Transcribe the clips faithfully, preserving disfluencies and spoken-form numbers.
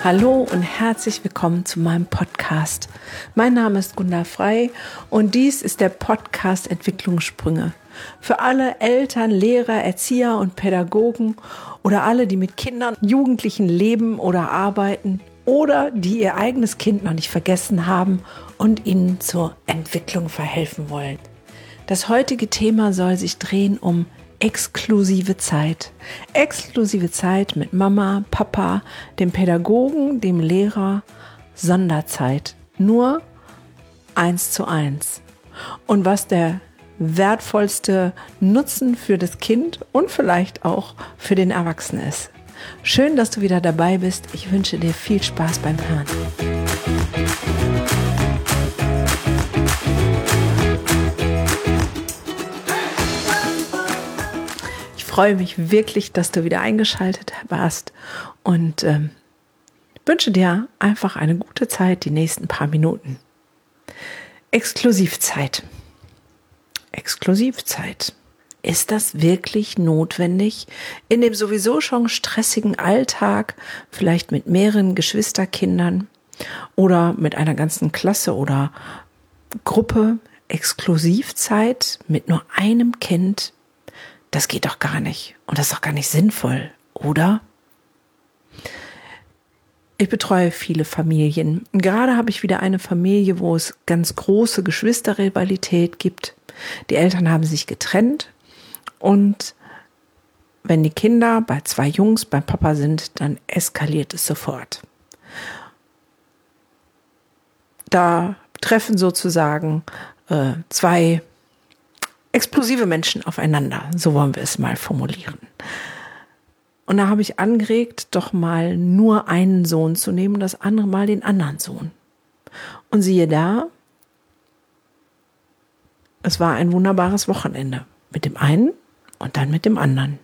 Hallo und herzlich willkommen zu meinem Podcast. Mein Name ist Gunda Frei und dies ist der Podcast Entwicklungssprünge. Für alle Eltern, Lehrer, Erzieher und Pädagogen oder alle, die mit Kindern, Jugendlichen leben oder arbeiten oder die ihr eigenes Kind noch nicht vergessen haben und ihnen zur Entwicklung verhelfen wollen. Das heutige Thema soll sich drehen um exklusive Zeit. Exklusive Zeit mit Mama, Papa, dem Pädagogen, dem Lehrer, Sonderzeit. Nur eins zu eins. Und was der wertvollste Nutzen für das Kind und vielleicht auch für den Erwachsenen ist. Schön, dass du wieder dabei bist. Ich wünsche dir viel Spaß beim Hören. Ich freue mich wirklich, dass du wieder eingeschaltet warst und ähm, wünsche dir einfach eine gute Zeit, die nächsten paar Minuten. Exklusivzeit. Exklusivzeit. Ist das wirklich notwendig in dem sowieso schon stressigen Alltag, vielleicht mit mehreren Geschwisterkindern oder mit einer ganzen Klasse oder Gruppe? Exklusivzeit mit nur einem Kind? Das geht doch gar nicht. Und das ist doch gar nicht sinnvoll, oder? Ich betreue viele Familien. Gerade habe ich wieder eine Familie, wo es ganz große Geschwisterrivalität gibt. Die Eltern haben sich getrennt und wenn die Kinder bei zwei Jungs beim Papa sind, dann eskaliert es sofort. Da treffen sozusagen äh, zwei explosive Menschen aufeinander, so wollen wir es mal formulieren. Und da habe ich angeregt, doch mal nur einen Sohn zu nehmen, das andere Mal den anderen Sohn. Und siehe da, es war ein wunderbares Wochenende mit dem einen und dann mit dem anderen.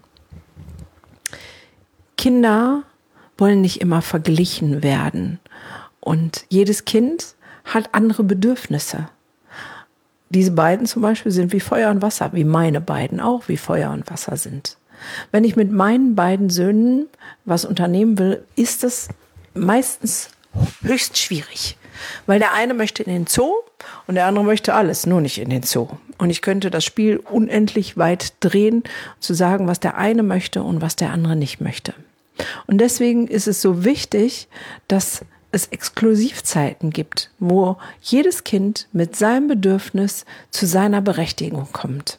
Kinder wollen nicht immer verglichen werden und jedes Kind hat andere Bedürfnisse. Diese beiden zum Beispiel sind wie Feuer und Wasser, wie meine beiden auch wie Feuer und Wasser sind. Wenn ich mit meinen beiden Söhnen was unternehmen will, ist es meistens höchst schwierig. Weil der eine möchte in den Zoo und der andere möchte alles, nur nicht in den Zoo. Und ich könnte das Spiel unendlich weit drehen, zu sagen, was der eine möchte und was der andere nicht möchte. Und deswegen ist es so wichtig, dass es Exklusivzeiten gibt, wo jedes Kind mit seinem Bedürfnis zu seiner Berechtigung kommt.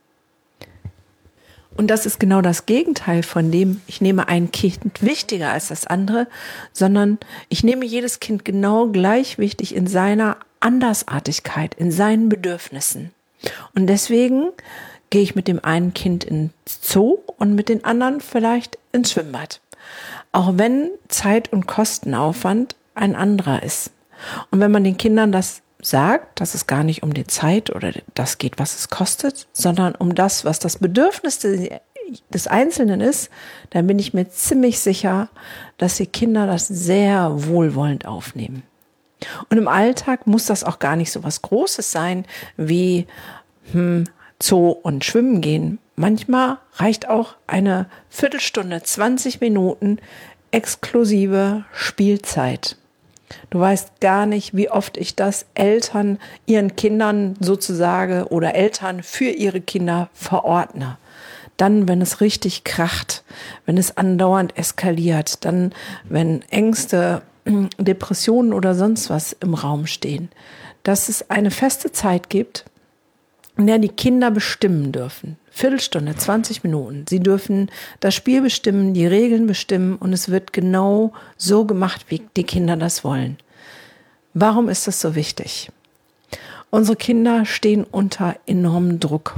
Und das ist genau das Gegenteil von dem, ich nehme ein Kind wichtiger als das andere, sondern ich nehme jedes Kind genau gleich wichtig in seiner Andersartigkeit, in seinen Bedürfnissen. Und deswegen gehe ich mit dem einen Kind ins Zoo und mit den anderen vielleicht ins Schwimmbad. Auch wenn Zeit und Kostenaufwand ein anderer ist. Und wenn man den Kindern das sagt, dass es gar nicht um die Zeit oder das geht, was es kostet, sondern um das, was das Bedürfnis des Einzelnen ist, dann bin ich mir ziemlich sicher, dass die Kinder das sehr wohlwollend aufnehmen. Und im Alltag muss das auch gar nicht so was Großes sein wie hm, Zoo und Schwimmen gehen. Manchmal reicht auch eine Viertelstunde, zwanzig Minuten exklusive Spielzeit. Du weißt gar nicht, wie oft ich das Eltern ihren Kindern sozusagen oder Eltern für ihre Kinder verordne. Dann, wenn es richtig kracht, wenn es andauernd eskaliert, dann, wenn Ängste, Depressionen oder sonst was im Raum stehen, dass es eine feste Zeit gibt, in der die Kinder bestimmen dürfen. Viertelstunde, zwanzig Minuten. Sie dürfen das Spiel bestimmen, die Regeln bestimmen und es wird genau so gemacht, wie die Kinder das wollen. Warum ist das so wichtig? Unsere Kinder stehen unter enormem Druck.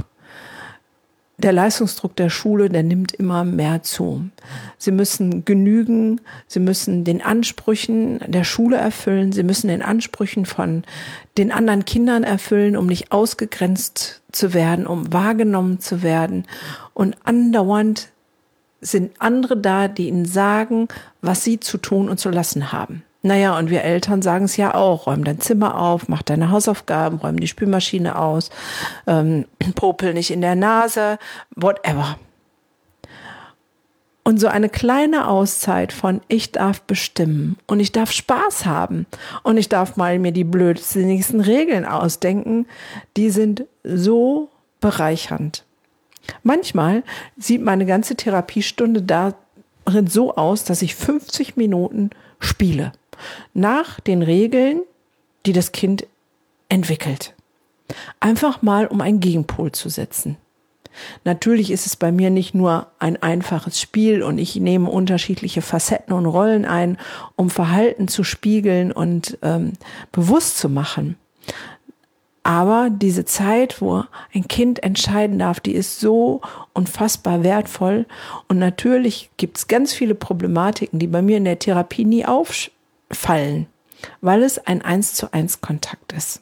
Der Leistungsdruck der Schule, der nimmt immer mehr zu. Sie müssen genügen, sie müssen den Ansprüchen der Schule erfüllen, sie müssen den Ansprüchen von den anderen Kindern erfüllen, um nicht ausgegrenzt zu werden, um wahrgenommen zu werden. Und andauernd sind andere da, die ihnen sagen, was sie zu tun und zu lassen haben. Naja, und wir Eltern sagen es ja auch, räum dein Zimmer auf, mach deine Hausaufgaben, räum die Spülmaschine aus, ähm, popel nicht in der Nase, whatever. Und so eine kleine Auszeit von ich darf bestimmen und ich darf Spaß haben und ich darf mal mir die blödsinnigsten Regeln ausdenken, die sind so bereichernd. Manchmal sieht meine ganze Therapiestunde darin so aus, dass ich fünfzig Minuten spiele. Nach den Regeln, die das Kind entwickelt. Einfach mal, um einen Gegenpol zu setzen. Natürlich ist es bei mir nicht nur ein einfaches Spiel und ich nehme unterschiedliche Facetten und Rollen ein, um Verhalten zu spiegeln und ähm, bewusst zu machen. Aber diese Zeit, wo ein Kind entscheiden darf, die ist so unfassbar wertvoll. Und natürlich gibt es ganz viele Problematiken, die bei mir in der Therapie nie auffallen, weil es ein eins zu eins Kontakt ist.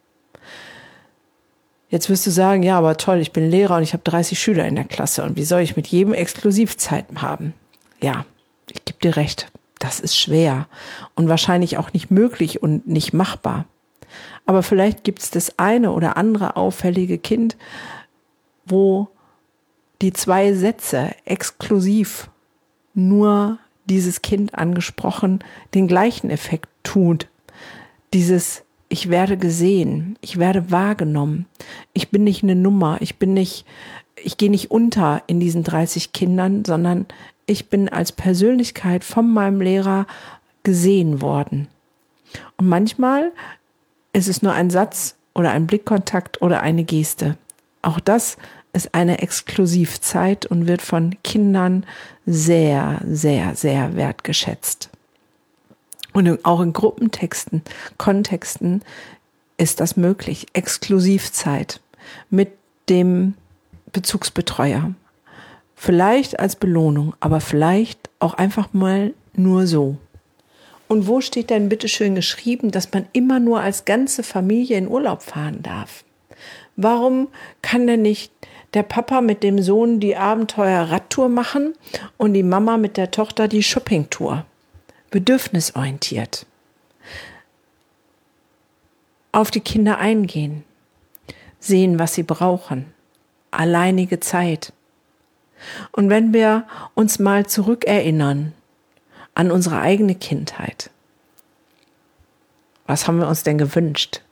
Jetzt wirst du sagen, ja, aber toll, ich bin Lehrer und ich habe dreißig Schüler in der Klasse und wie soll ich mit jedem Exklusivzeit haben? Ja, ich gebe dir recht, das ist schwer und wahrscheinlich auch nicht möglich und nicht machbar. Aber vielleicht gibt es das eine oder andere auffällige Kind, wo die zwei Sätze exklusiv nur dieses Kind angesprochen den gleichen Effekt tut. Dieses Ich werde gesehen, ich werde wahrgenommen, ich bin nicht eine Nummer, ich bin nicht, ich gehe nicht unter in diesen dreißig Kindern, sondern ich bin als Persönlichkeit von meinem Lehrer gesehen worden. Und manchmal ist es nur ein Satz oder ein Blickkontakt oder eine Geste. Auch das ist eine Exklusivzeit und wird von Kindern sehr, sehr, sehr wertgeschätzt. Und auch in Gruppentexten, Kontexten ist das möglich. Exklusivzeit mit dem Bezugsbetreuer. Vielleicht als Belohnung, aber vielleicht auch einfach mal nur so. Und wo steht denn bitte schön geschrieben, dass man immer nur als ganze Familie in Urlaub fahren darf? Warum kann denn nicht der Papa mit dem Sohn die Abenteuer-Radtour machen und die Mama mit der Tochter die Shoppingtour? Bedürfnisorientiert. Auf die Kinder eingehen. Sehen, was sie brauchen. Alleinige Zeit. Und wenn wir uns mal zurückerinnern an unsere eigene Kindheit. Was haben wir uns denn gewünscht?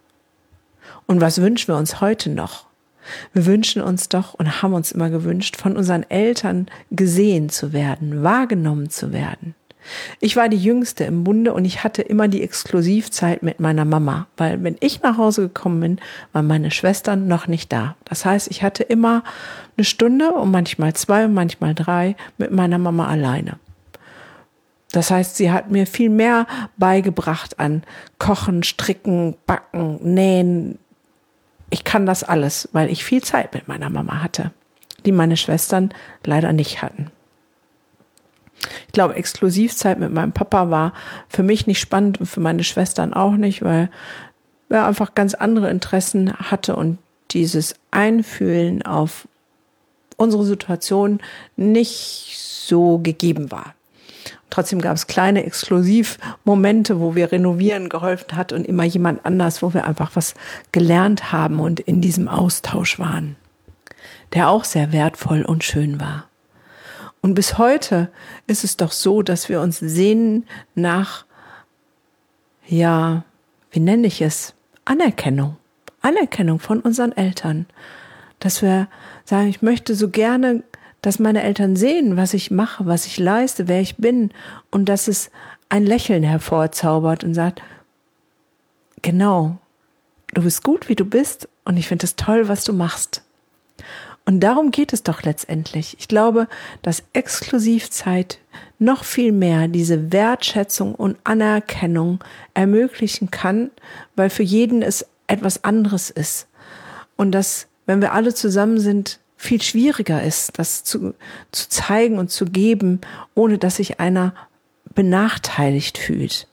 Und was wünschen wir uns heute noch? Wir wünschen uns doch und haben uns immer gewünscht, von unseren Eltern gesehen zu werden, wahrgenommen zu werden. Ich war die Jüngste im Bunde und ich hatte immer die Exklusivzeit mit meiner Mama, weil wenn ich nach Hause gekommen bin, waren meine Schwestern noch nicht da. Das heißt, ich hatte immer eine Stunde und manchmal zwei und manchmal drei mit meiner Mama alleine. Das heißt, sie hat mir viel mehr beigebracht an Kochen, Stricken, Backen, Nähen. Ich kann das alles, weil ich viel Zeit mit meiner Mama hatte, die meine Schwestern leider nicht hatten. Ich glaube, Exklusivzeit mit meinem Papa war für mich nicht spannend und für meine Schwestern auch nicht, weil er einfach ganz andere Interessen hatte und dieses Einfühlen auf unsere Situation nicht so gegeben war. Trotzdem gab es kleine Exklusivmomente, wo wir renovieren geholfen hat und immer jemand anders, wo wir einfach was gelernt haben und in diesem Austausch waren, der auch sehr wertvoll und schön war. Und bis heute ist es doch so, dass wir uns sehnen nach, ja, wie nenne ich es? Anerkennung. Anerkennung von unseren Eltern. Dass wir sagen, ich möchte so gerne, dass meine Eltern sehen, was ich mache, was ich leiste, wer ich bin. Und dass es ein Lächeln hervorzaubert und sagt, genau, du bist gut, wie du bist und ich finde es toll, was du machst. Und darum geht es doch letztendlich. Ich glaube, dass Exklusivzeit noch viel mehr diese Wertschätzung und Anerkennung ermöglichen kann, weil für jeden es etwas anderes ist. Und dass, wenn wir alle zusammen sind, viel schwieriger ist, das zu, zu zeigen und zu geben, ohne dass sich einer benachteiligt fühlt.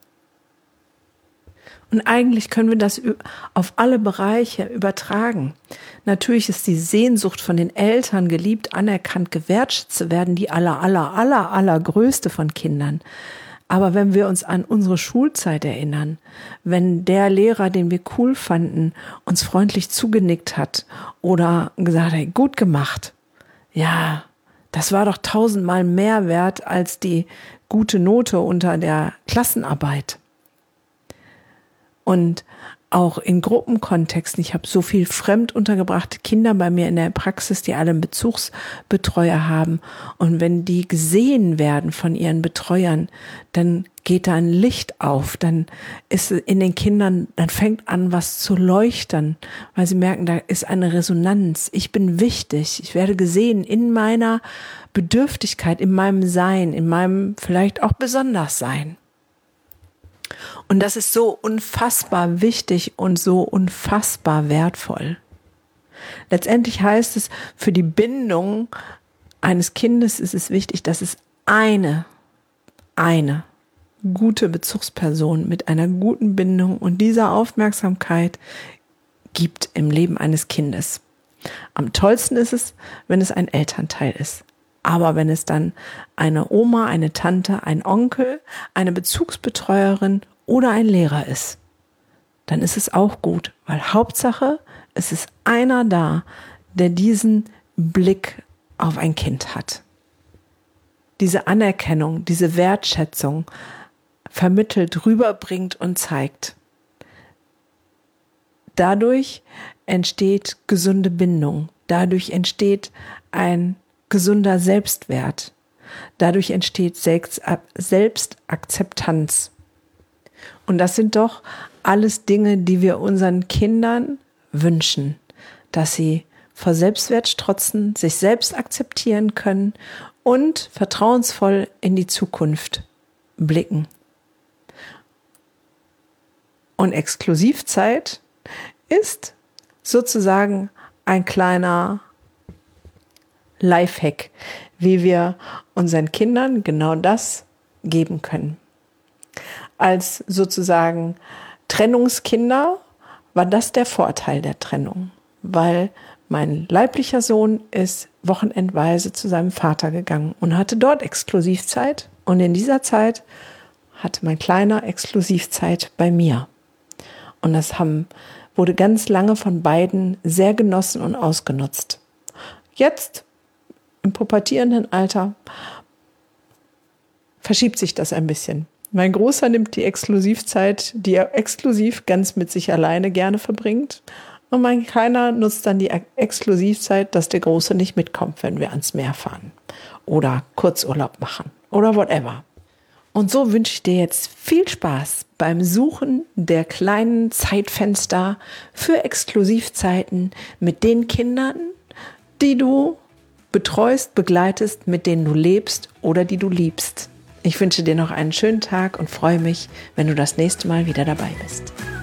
Und eigentlich können wir das auf alle Bereiche übertragen. Natürlich ist die Sehnsucht von den Eltern, geliebt, anerkannt, gewertschätzt zu werden, die aller, aller, aller, allergrößte von Kindern. Aber wenn wir uns an unsere Schulzeit erinnern, wenn der Lehrer, den wir cool fanden, uns freundlich zugenickt hat oder gesagt hat, gut gemacht, ja, Das war doch tausendmal mehr wert als die gute Note unter der Klassenarbeit. Und auch in Gruppenkontexten, ich habe so viel fremd untergebrachte Kinder bei mir in der Praxis, die alle einen Bezugsbetreuer haben. Und wenn die gesehen werden von ihren Betreuern, dann geht da ein Licht auf, dann ist in den Kindern, dann fängt an, was zu leuchten, weil sie merken, da ist eine Resonanz. Ich bin wichtig, ich werde gesehen in meiner Bedürftigkeit, in meinem Sein, in meinem vielleicht auch Besonderssein. Und das ist so unfassbar wichtig und so unfassbar wertvoll. Letztendlich heißt es, für die Bindung eines Kindes ist es wichtig, dass es eine, eine gute Bezugsperson mit einer guten Bindung und dieser Aufmerksamkeit gibt im Leben eines Kindes. Am tollsten ist es, wenn es ein Elternteil ist. Aber wenn es dann eine Oma, eine Tante, ein Onkel, eine Bezugsbetreuerin oder ein Lehrer ist, dann ist es auch gut, weil Hauptsache, es ist einer da, der diesen Blick auf ein Kind hat. Diese Anerkennung, diese Wertschätzung vermittelt, rüberbringt und zeigt. Dadurch entsteht gesunde Bindung, dadurch entsteht ein gesunder Selbstwert, dadurch entsteht Selbstakzeptanz. Und das sind doch alles Dinge, die wir unseren Kindern wünschen, dass sie vor Selbstwert strotzen, sich selbst akzeptieren können und vertrauensvoll in die Zukunft blicken. Und Exklusivzeit ist sozusagen ein kleiner Lifehack, wie wir unseren Kindern genau das geben können. Als sozusagen Trennungskinder war das der Vorteil der Trennung, weil mein leiblicher Sohn ist wochenendweise zu seinem Vater gegangen und hatte dort Exklusivzeit und in dieser Zeit hatte mein Kleiner Exklusivzeit bei mir. Und das haben, wurde ganz lange von beiden sehr genossen und ausgenutzt. Jetzt, im pubertierenden Alter, verschiebt sich das ein bisschen. Mein Großer nimmt die Exklusivzeit, die er exklusiv ganz mit sich alleine gerne verbringt. Und mein Kleiner nutzt dann die Exklusivzeit, dass der Große nicht mitkommt, wenn wir ans Meer fahren oder Kurzurlaub machen oder whatever. Und so wünsche ich dir jetzt viel Spaß beim Suchen der kleinen Zeitfenster für Exklusivzeiten mit den Kindern, die du betreust, begleitest, mit denen du lebst oder die du liebst. Ich wünsche dir noch einen schönen Tag und freue mich, wenn du das nächste Mal wieder dabei bist.